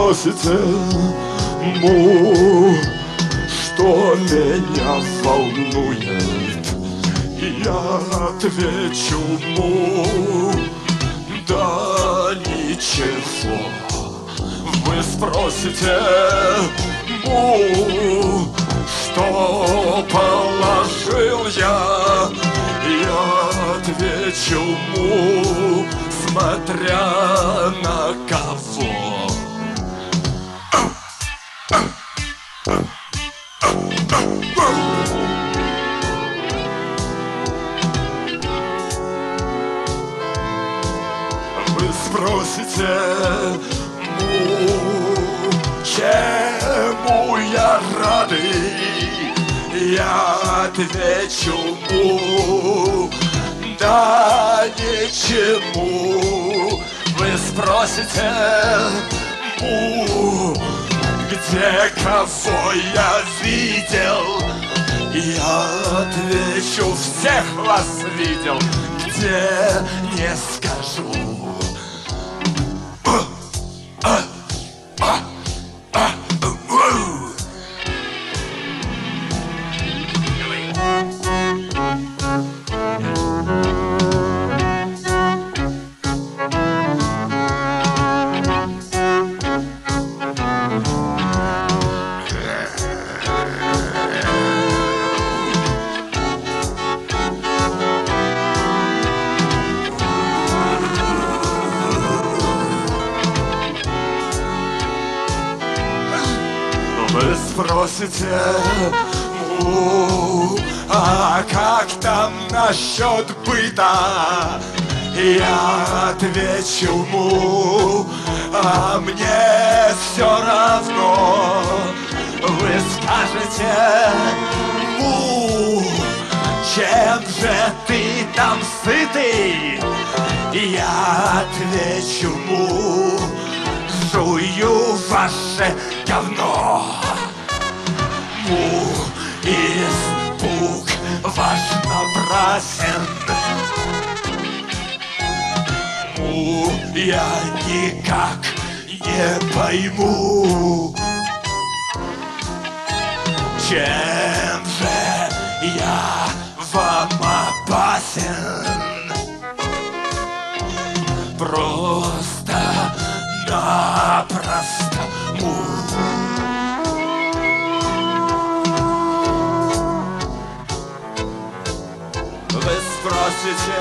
спросите, что меня волнует, я отвечу, да ничего. Вы спросите, что положил я отвечу, смотря на кого. Вы спросите, чему я рады, я отвечу, да ничему. Вы спросите, где кого я видел, я отвечу, всех вас видел, где не скажу. Вы спросите, а как там насчет быта? Я отвечу, а мне все равно. Вы скажете, чем же ты там сытый? Я отвечу, жую ваше говно. Испуг ваш напрасен. Я никак не пойму, чем же я вам опасен. Просто-напросто Вы спросите,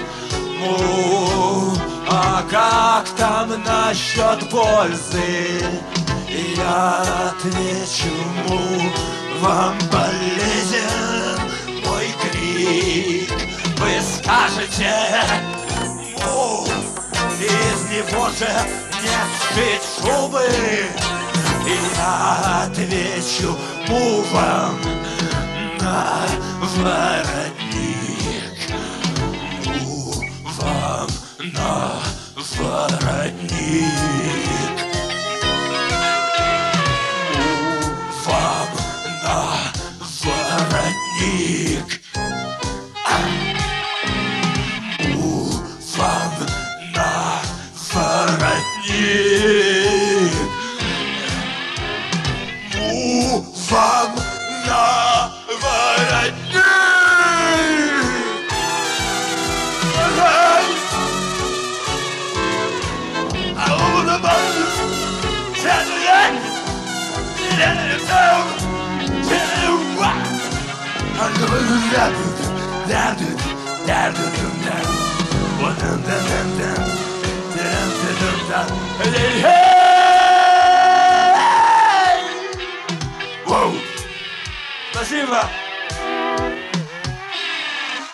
а как там насчет пользы? Я отвечу, вам полезен мой крик. Вы скажете, из него же не сшить шубы. Я отвечу, вам на воротник. Вам на воротник. Вам на воротник. Вам на воротник. Вам на воротник. Спасибо.